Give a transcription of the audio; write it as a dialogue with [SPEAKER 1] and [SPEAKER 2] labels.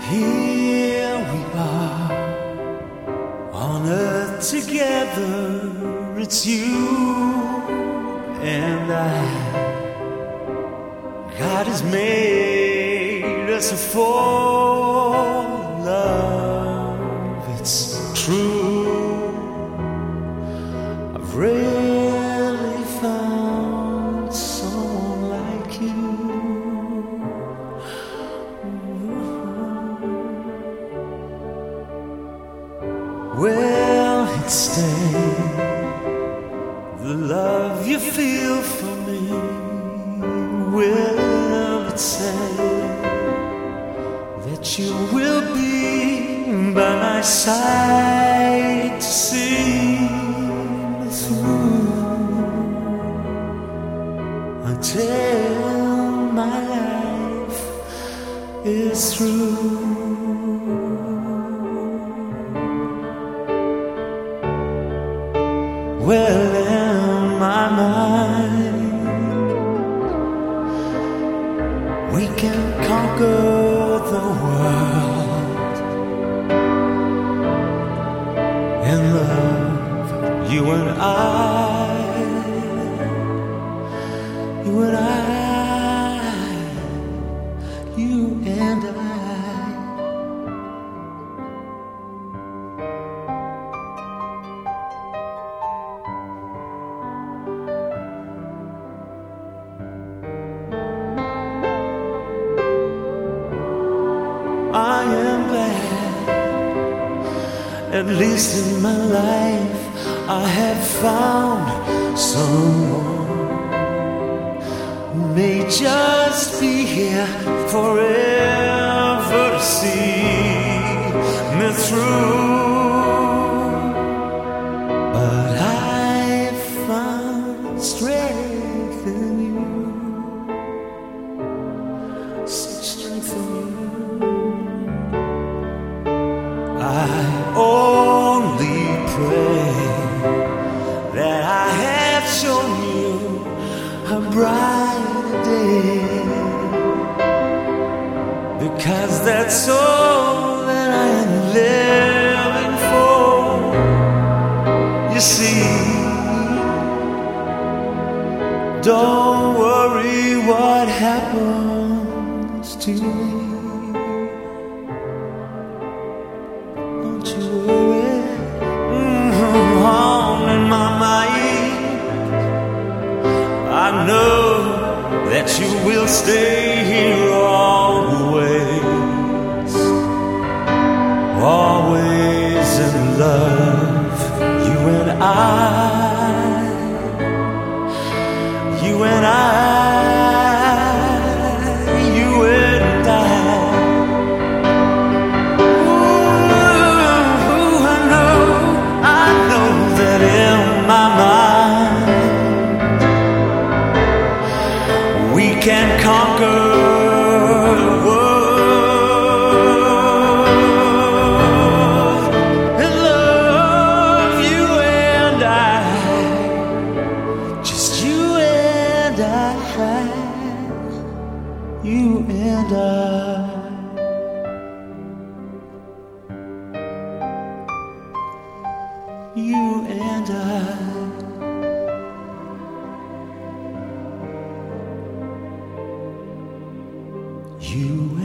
[SPEAKER 1] Here we are on earth together. It's you and I. God has made us for love. It's true. I've really found someone like you. Well, it's stayed. The love you feel for me, will it say that you will be by my side to see me through until my life is through? Well, in my mind, we can conquer the world in love, you and I, you and I, you and I. I am glad, at least in my life, I have found someone who may just be here forever to see me through. But I found strength in you, such strength in you. I only pray that I have shown you a brighter day, because that's all that I am living for. You see, don't worry what happens to me. I know that you will stay here always, always in love, you and I, you and I, you and I. Ooh, I know that in my mind we can conquer the world and love, you and I, just you and I, you and I. You and I. You